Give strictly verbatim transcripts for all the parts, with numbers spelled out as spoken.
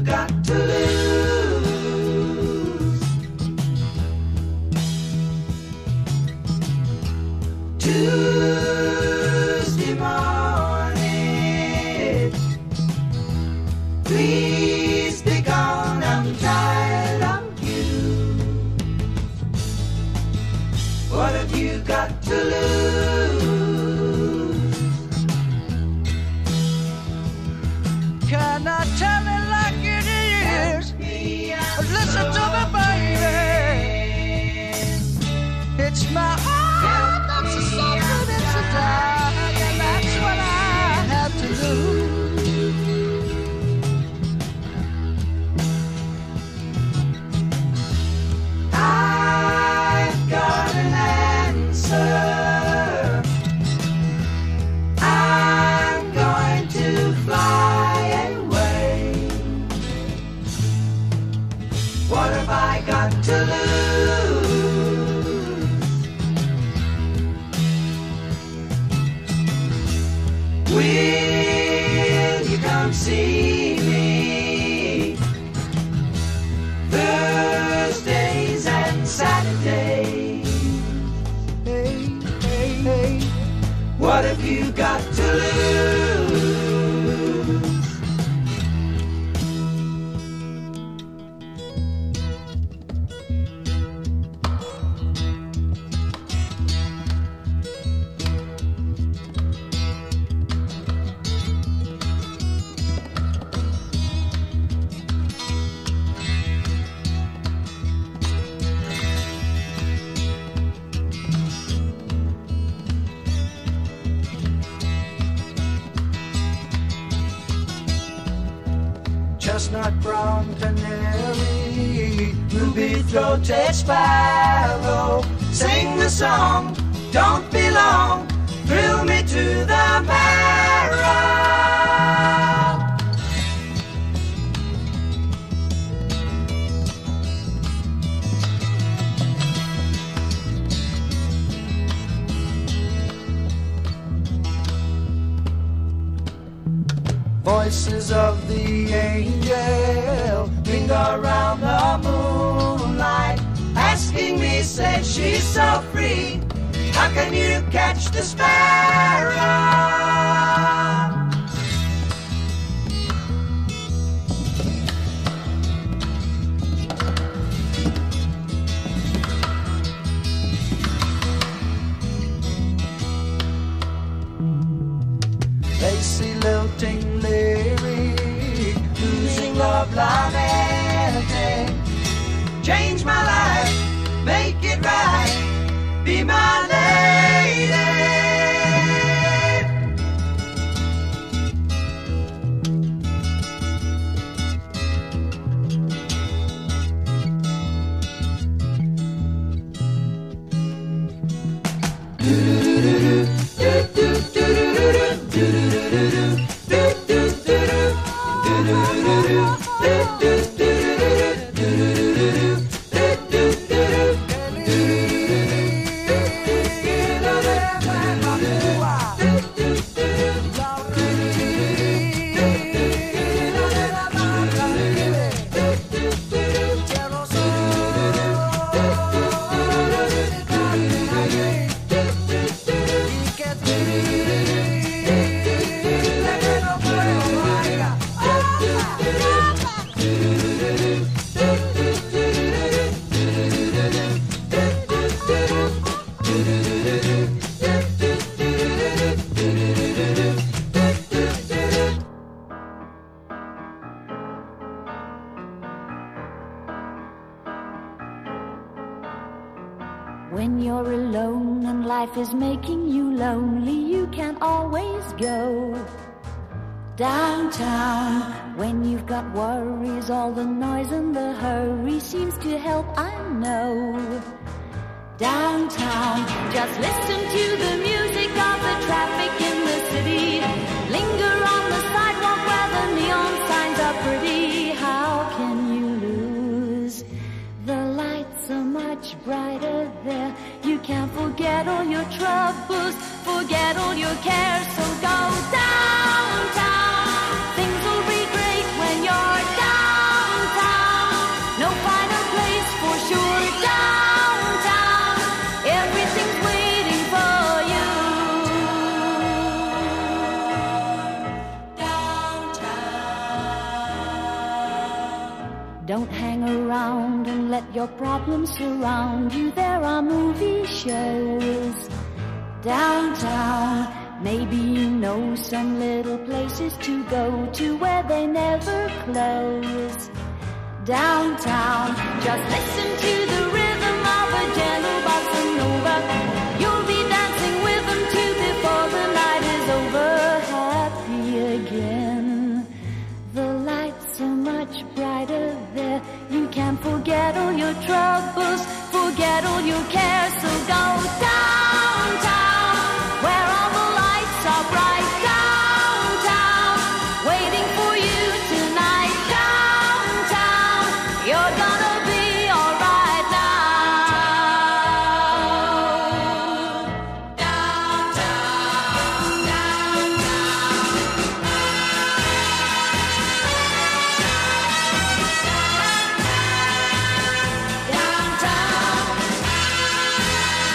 got to lose? Tuesday morning, please be gone, I'm tired of you. What have you got to lose? Can I tell it like it is? Listen to me, baby. It's my heart that's a suffering, it's a dying, and that's what I have to lose. I've got an answer. I'm going to fly away. What have I got to lose? Will you come see me Thursdays and Saturdays? Hey, hey, hey. What have you got to lose? Chestnut brown canary, ruby-throated sparrow, sing the song, don't be long, thrill me to the marrow. Voices of the angel linger around the moonlight, asking me, say she's so free, how can you catch the sparrow? Lacy lilting lyric, losing love lamenting. Change my life, make it right, be my lady. When you're alone and life is making you lonely, you can always go downtown. When you've got worries, all the noise and the hurry seems to help, I know. Downtown, just listen to the music of the traffic in the city. Linger on the sidewalk where the neon signs are pretty. How can you lose? The lights are much brighter there. You can't forget all your troubles, forget all your cares. So go downtown. Things will be great when you're down. Don't hang around and let your problems surround you. There are movie shows downtown. Maybe you know some little places to go to where they never close. Downtown, just listen to the rhythm of a gentle bossa nova. You'll be dancing with them too before the night is over. Happy again. The lights are much brighter there. You can forget all your troubles, forget all your cares. So go downtown, where all the lights are bright. Downtown, waiting for you tonight. Downtown, you're gonna be alright now. Downtown, downtown. Downtown.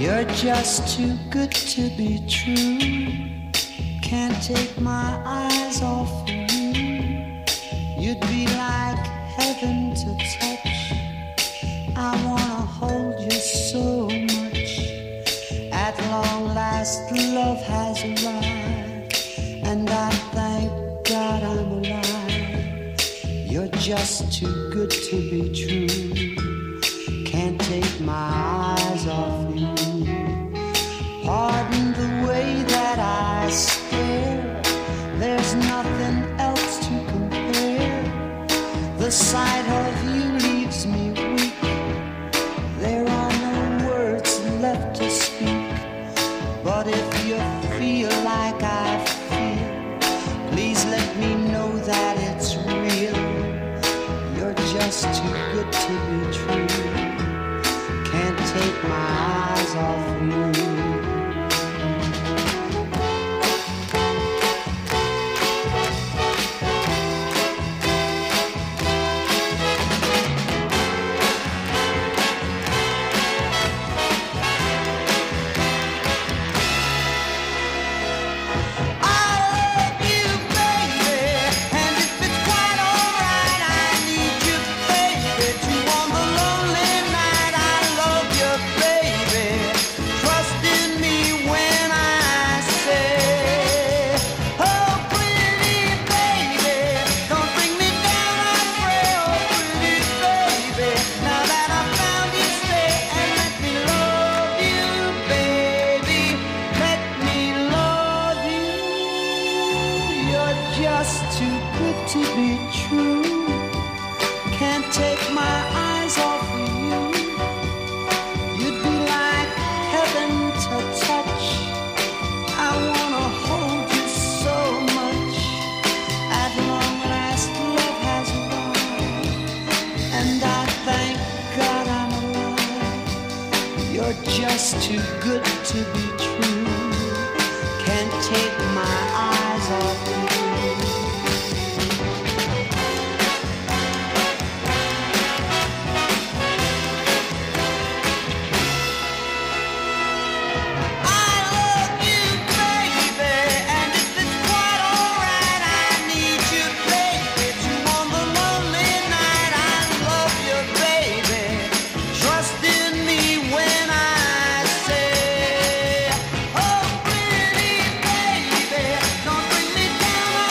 You're just too good to be true. Can't take my eyes off of you. You'd be like heaven to touch. I wanna hold you so much. At long last, love has arrived, and I thank God I'm alive. You're just too good to be true. Can't take my eyes off you. Pardon the way that I stare. There's nothing else to compare. The sight of you leaves me weak. There are no words left to speak. But if you feel like I feel, please let me know that it's real. You're just too good to be true. Can't take my eyes off you. Just too good to be true. Can't take my eyes off you. I love you, baby, and if it's quite alright, I need you, baby, to on the lonely night. I love you, baby. Trust in me when I say, oh, pretty baby, don't bring me down.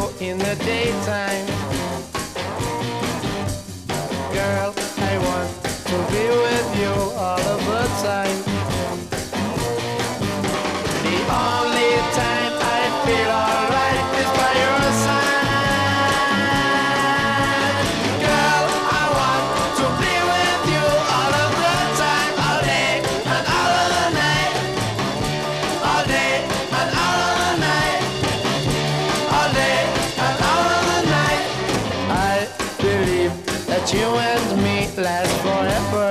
you in the daytime. Girl, I want to be with you all of the time. The only time I feel alright is by your side. Girl, I want to be with you all of the time, all day and all of the night. All day and all of the night. All day and all of the night. I believe that you and me last forever.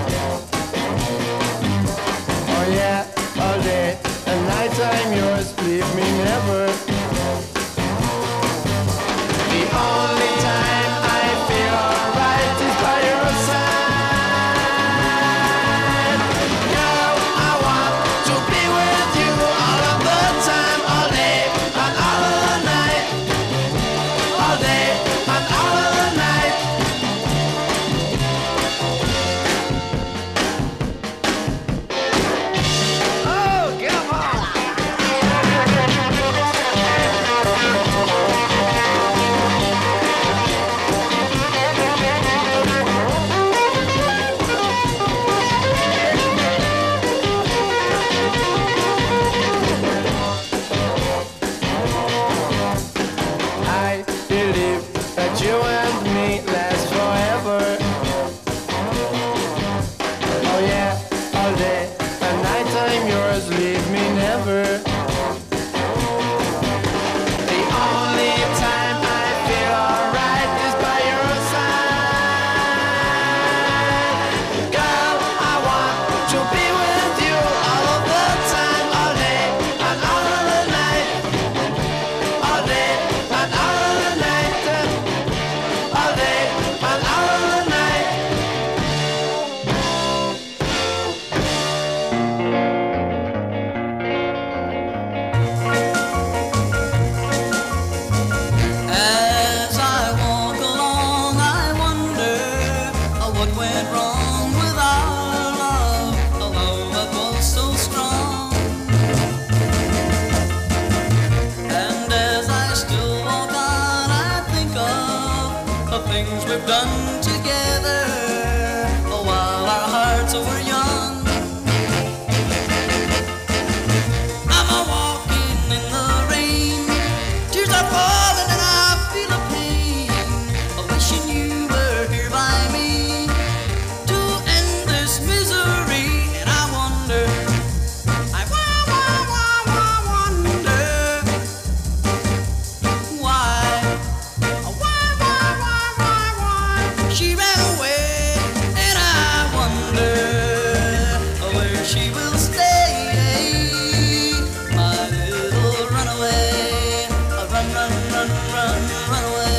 Oh yeah, all day and night I'm yours, leave me never. The only time I feel alright is by your side. Girl, I want to be with you all of the time, all day and all of the night. All day and all of the night. Oh, come on! I believe that you and me last forever. Oh yeah, all day and night I'm yours, leave me never. The only time I feel alright is by your side. Girl, I want to be with you all of the time, all day and all of the night. All day and all of the night. All day and all of the night. As I walk along, I wonder uh, what went wrong with our love, a love that was so strong. And as I still walk on, I think of the things we've done together uh, while our hearts were young. I'm a walking in the rain, tears are falling and I feel a pain, a wishing you were here by me to end this misery. And I wonder, I wa- wa- wa- wa- wonder why, why, why, why, why, why she ran away. And I wonder where she will stay, my little runaway. Run, run, run, run, run away.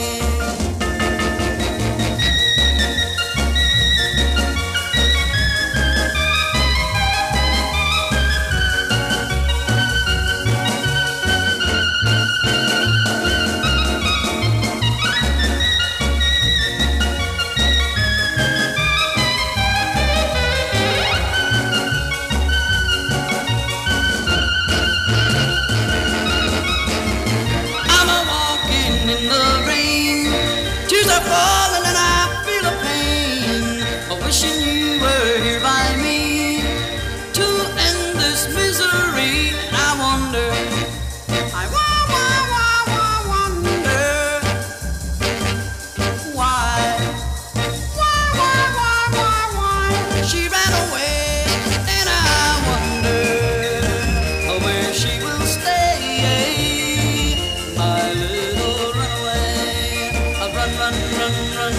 I'm a walking in the rain, tears are falling and I feel a pain, a wishing you were here by me to end this misery. And I wonder, I wa- wa- wa- wa- wonder why, why, why, why, why, why she ran away. And I wonder where she will stay, my little runaway. Run, run, run, run,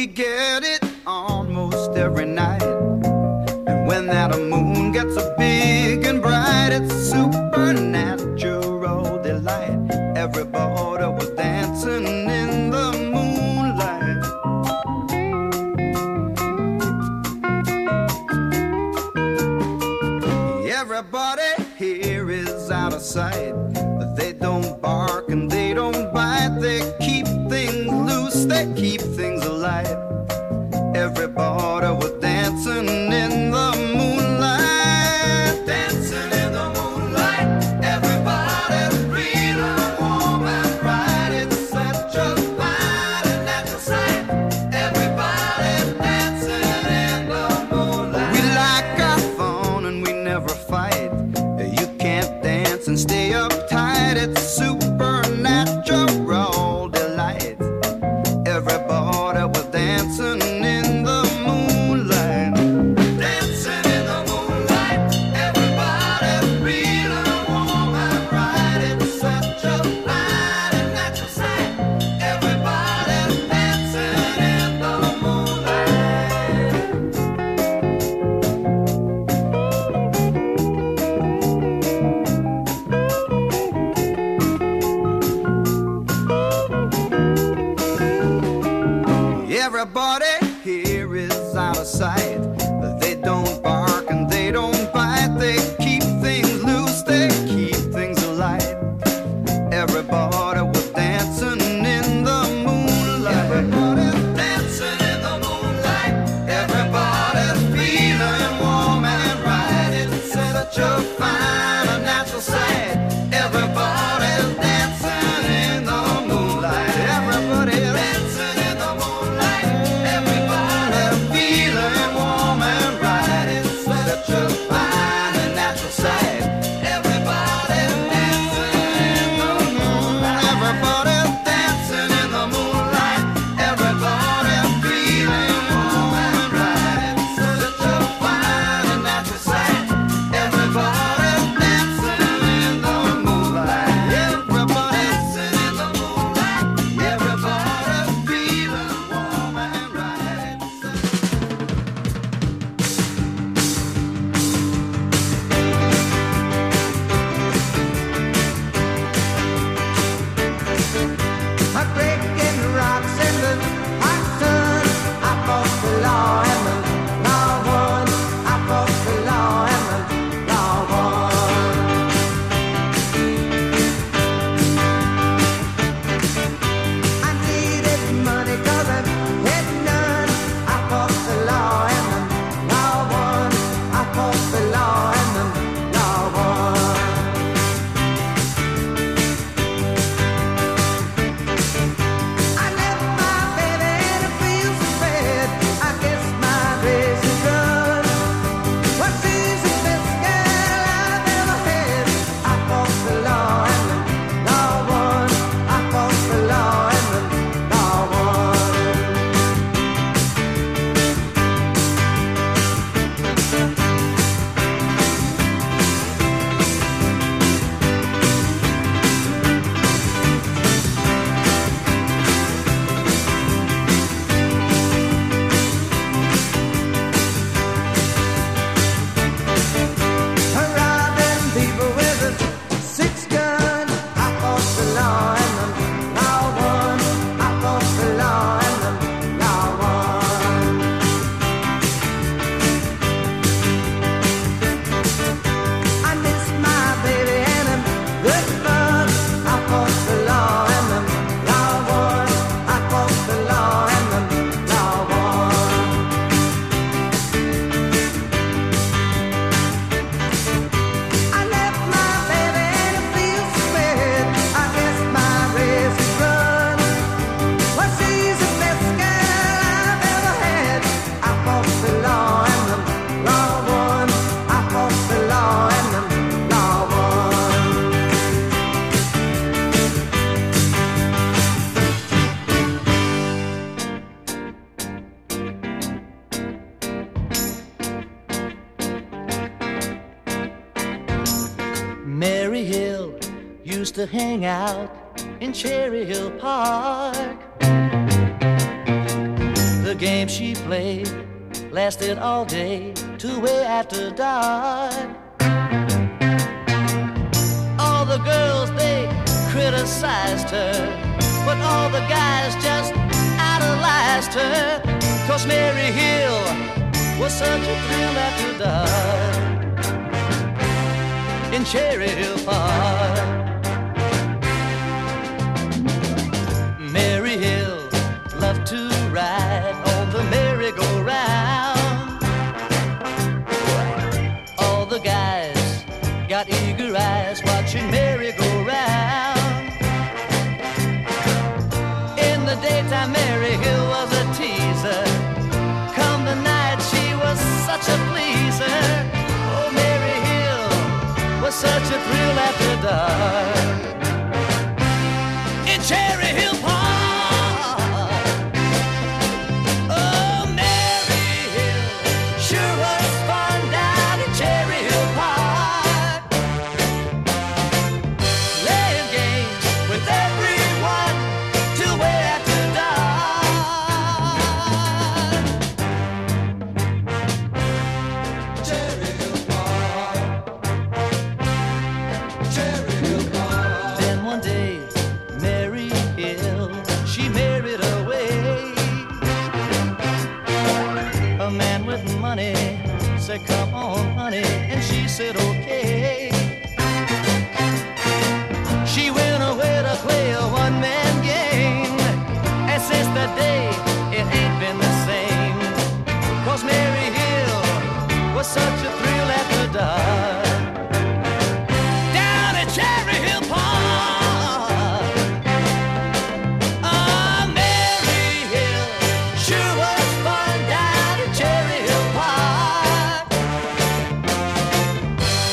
We get it almost every night. And when that moon gets so big and bright, it's a supernatural delight. Everybody was dancing in the moonlight. Everybody here is out of sight. They don't bark and they don't bite. They keep things loose, they keep things alive. Everybody was dancing in the moonlight. Dancing in the moonlight. Everybody's feeling warm and bright. It's such a fine and natural sight. Everybody's dancing in the moonlight. We like our fun and we never fight. You can't dance and stay uptight. It's supernatural delight. Everybody was dancing in the moonlight. Dancing in the moonlight. Everybody's feeling warm and bright. It's such a fine and natural sight. Everybody's dancing in the moonlight. Everybody here is out of sight. They don't bark and they don't bite. They keep things loose, they keep things alive. Everybody was dancing in the moonlight. Everybody's dancing in the moonlight. Everybody's feeling warm and right. It's such a fine and natural sight. Everybody's dancing in the moonlight. Everybody's dancing in the moonlight. Everybody's feeling warm and right. It's such a fine and natural sight. Everybody's dancing in the moonlight. Everybody's dancing in the moonlight. Everybody's feeling warm and right. It's such a fine and natural sight. Everybody's dancing in the moonlight. Everybody's dancing in the moonlight. Everybody's feeling warm and right. I'm breaking rocks in the hot sun. I fought the law and the law won. I fought the law and the law won. I needed money 'cause I had none. I fought the law and the law won. I fought the law and the law won. I left my baby and it feels so bad. I guess my race is run. Well, she's the best girl I've ever had. I fought the law and the law won. I fought the law and the law won. Robbing people with a six gun. I fought the law and the law won. I fought the law and the law won. I miss my baby and I'm good fun. I fought the law and the law won. I fought the law and the law won. I left my baby and it feels so bad. I guess my race is run. Well, she's the best girl I've ever had. I fought the law and the law won. I fought the law and the law won. Mary Hill used to hang out in Cherry Hill Park. The The game she played lasted all day till way after dark. All the girls, they criticized her, but all the guys just idolized her. 'Cause Mary Hill was such a thrill after dark in Cherry Hill Park. Mary Hill loved to ride on the merry-go-round. All the guys got eager eyes watching Mary go round. In the daytime, Mary Hill was a teaser. Come the night, she was such a pleaser. Oh, Mary Hill was such a thrill after dark in Cherry Hill Park. Said, come on, honey, and she said, okay. She went away to play a one-man game, and since that day, it ain't been the same. 'Cause Mary Hill was such a thrill after dark down at Cherry Hill Park. Ah, Mary Hill sure was fun down at Cherry Hill Park.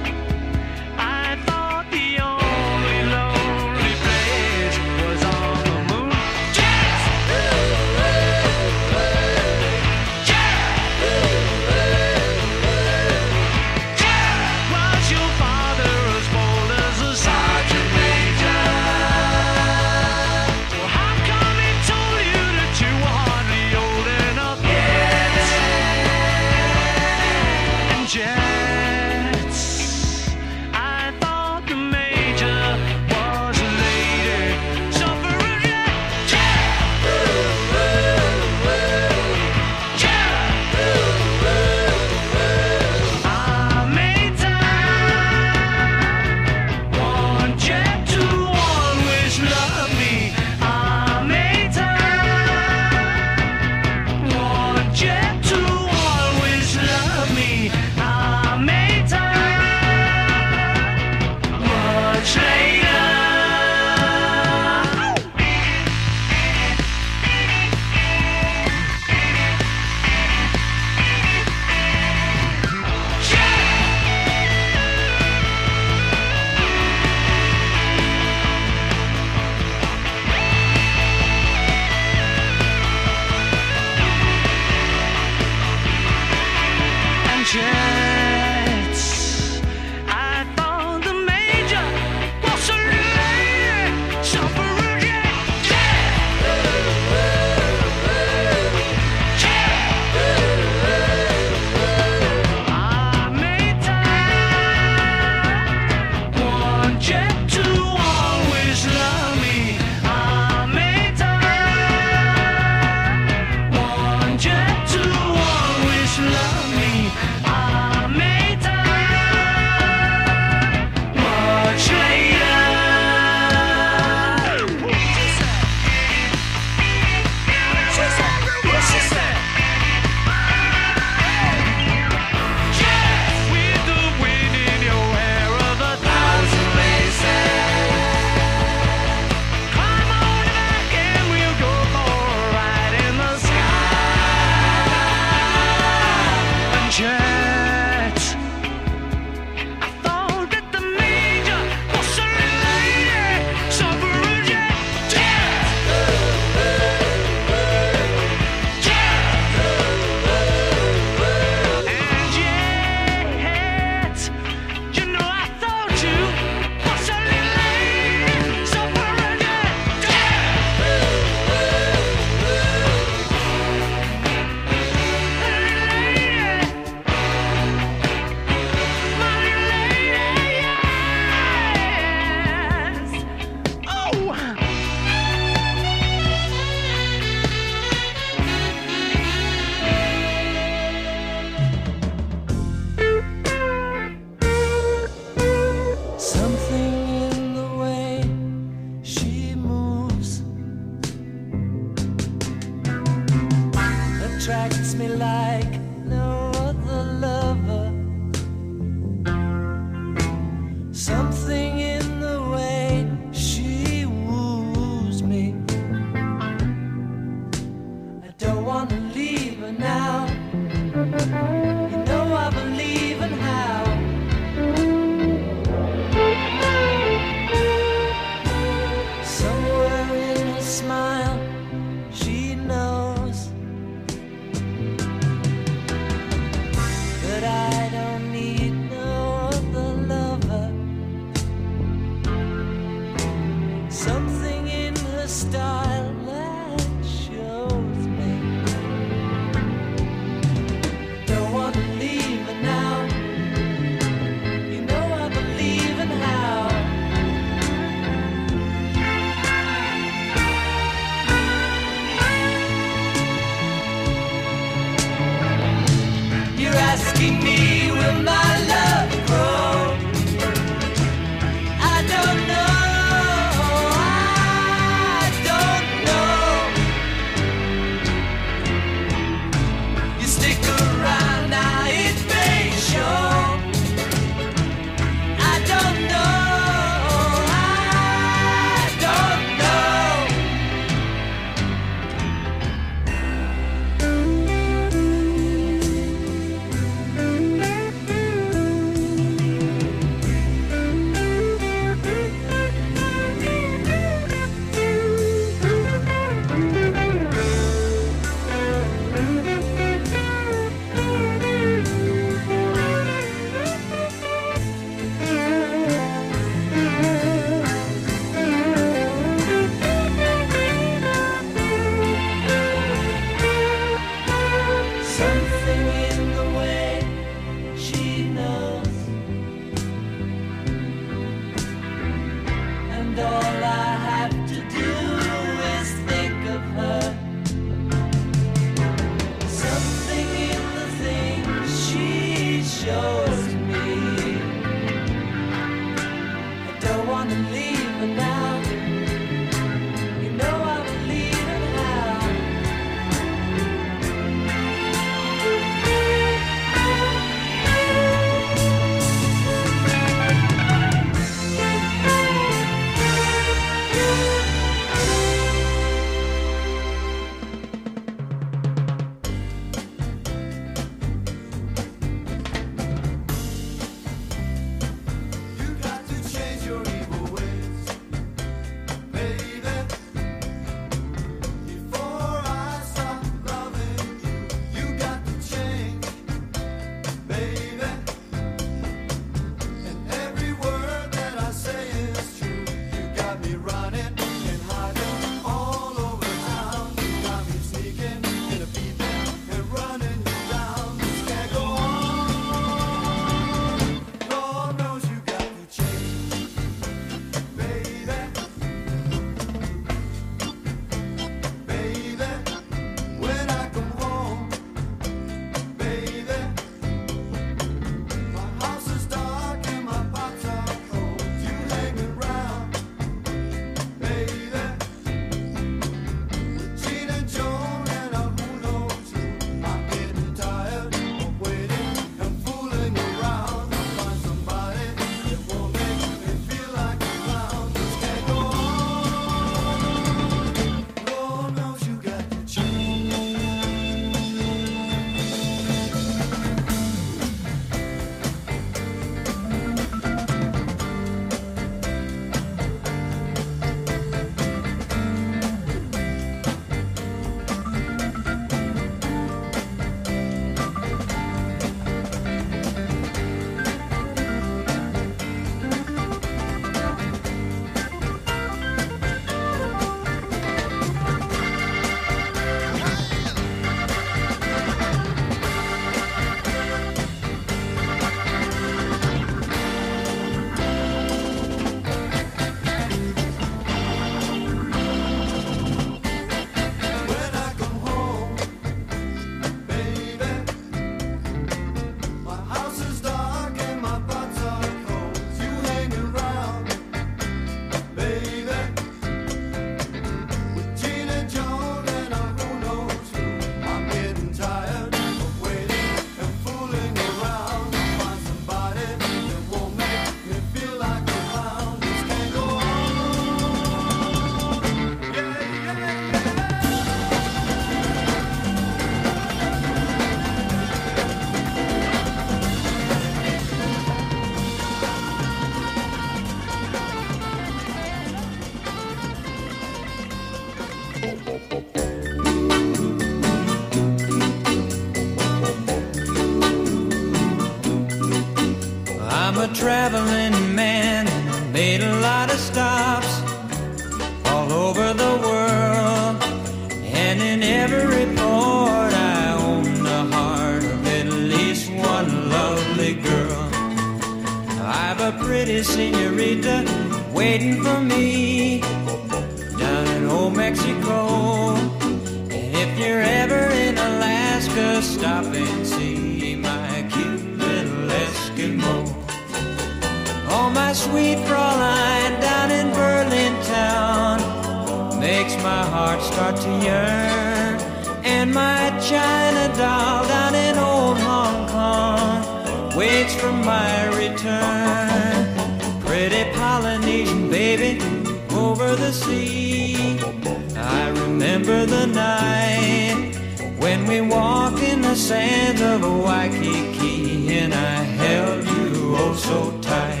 traveling man, made a lot of stops all over the world, and in every port I own the heart of at least one lovely girl. I've a pretty senorita waiting for me down in old Mexico, and if you're ever in Alaska, stop and see my cute little Eskimo. Oh, my sweet Fraulein down in Berlin town makes my heart start to yearn, and my China doll down in old Hong Kong waits for my return. Pretty Polynesian baby over the sea, I remember the night when we walked in the sands of Waikiki, and I held you oh so tight.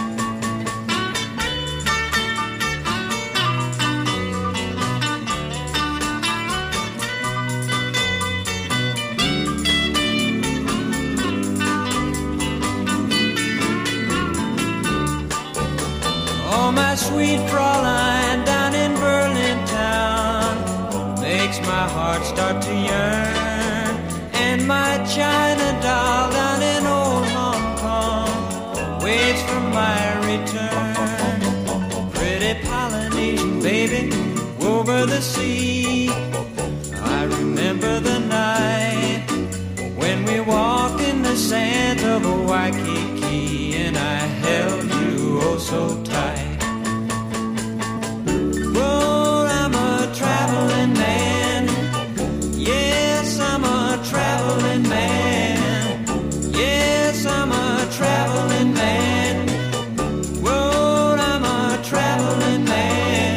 Oh, my sweet Fraulein down in Berlin town makes my heart start to yearn, and my China doll down in old Hong Kong waits for my return. Pretty Polynesian baby over the sea, I remember the night when we walked in the sands of Waikiki, and I held you oh so tight. Well, I'm a traveling man, yes, I'm a traveling man, yes, I'm a traveling man, well, I'm a traveling man.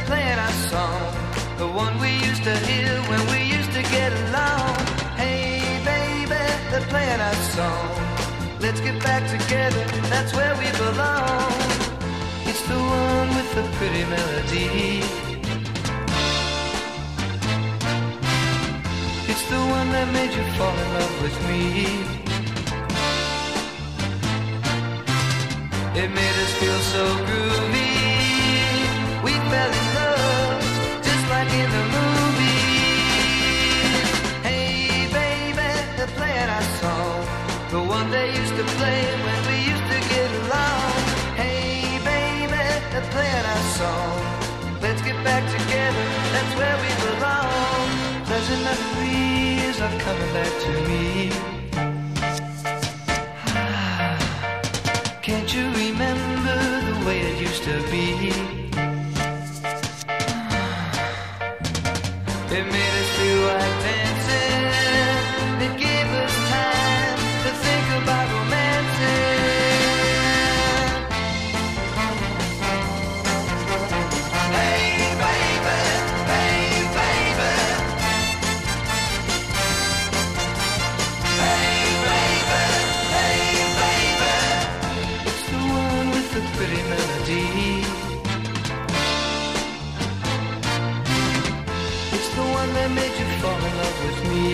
playing our song, the one we used to hear when we used to get along. Hey baby, they're playing our song. Let's get back together, that's where we belong. It's the one with the pretty melody. It's the one that made you fall in love with me. It made us feel so groovy. We fell in love, just like in the movies. Hey baby, they're playing our song, the one they used to play when we used to get along. Hey baby, they're playing our song. Let's get back together, that's where we belong. Pleasant memories are coming back to me. Can't you remember the way it used to be? It made us feel like dancing. It gave us time to think about romancing. Hey baby, hey baby. Hey baby, hey baby. It's the one with the pretty melody. It's the one that made you fall in love with me.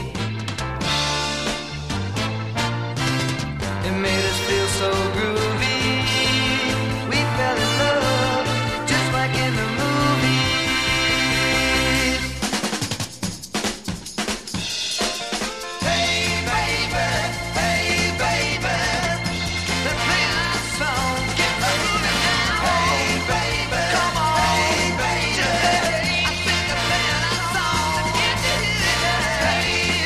It made us feel so groovy. We fell in love, just like in the movies. Hey baby, hey baby. They're playing our song, get moving now. Hey baby, come on. Hey baby, I think they're playing our song. Hey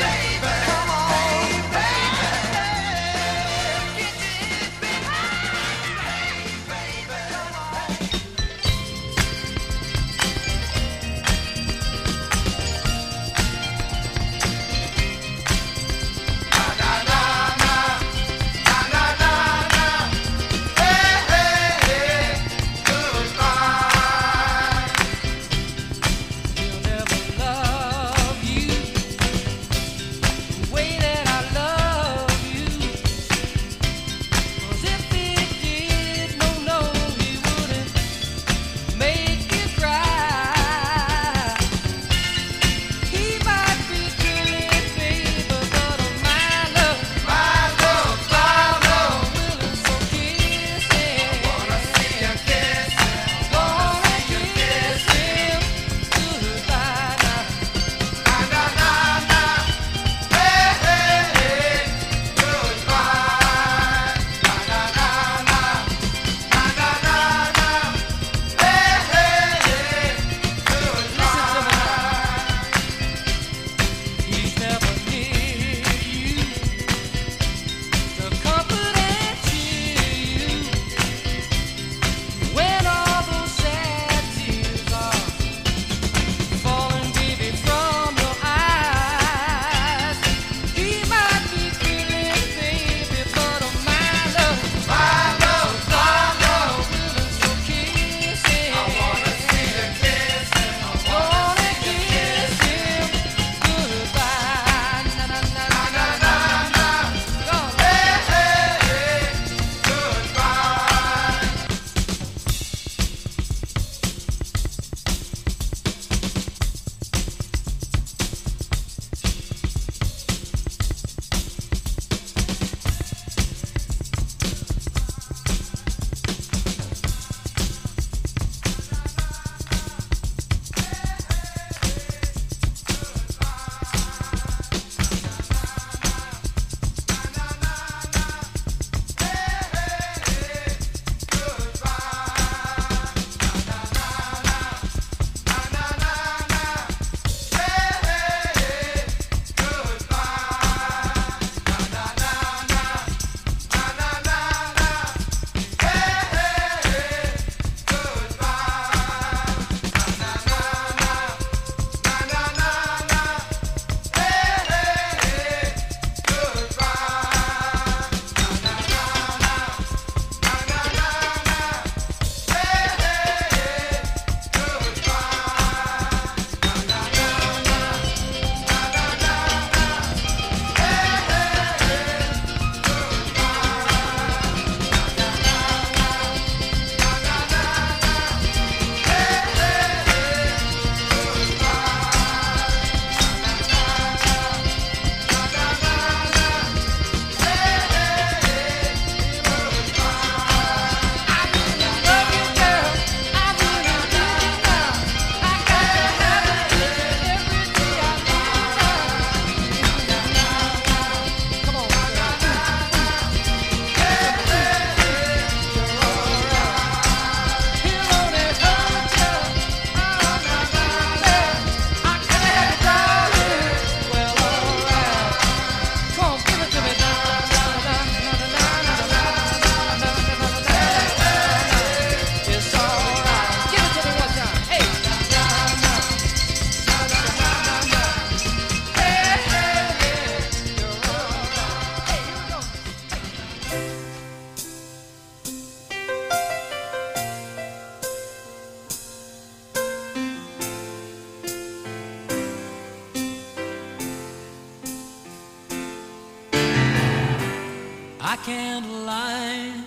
candlelight.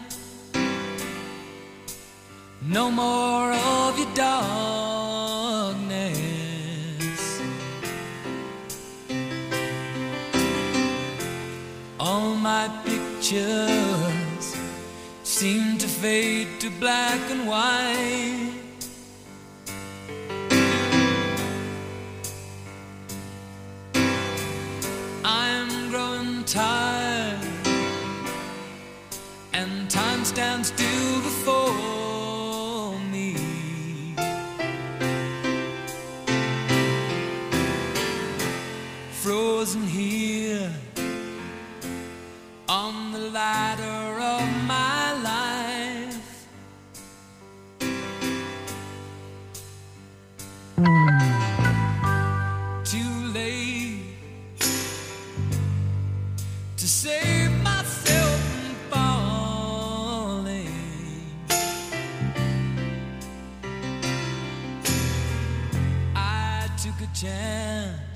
No more of your darkness. All my pictures seem to fade to black and white. I'm growing tired, and time stands still before me. Frozen here on the ladder of my life. Too late to save myself from falling. I took a chance